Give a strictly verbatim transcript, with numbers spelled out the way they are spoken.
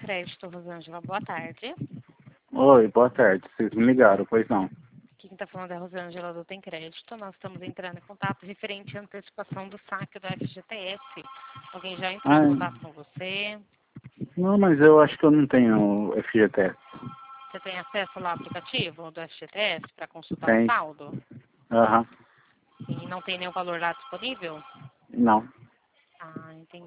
Crédito, Rosângela. Boa tarde. Oi, boa tarde. Vocês me ligaram, pois não? Aqui quem está falando é a Rosângela do Tem Crédito. Nós estamos entrando em contato referente à antecipação do saque do F G T S. Alguém já entrou em Ah, contato com você? não, mas eu acho que eu não tenho F G T S. Você tem acesso lá ao aplicativo do F G T S para consultar o Tem? saldo? Aham. E não tem nenhum valor lá disponível? Não. Ah, entendi.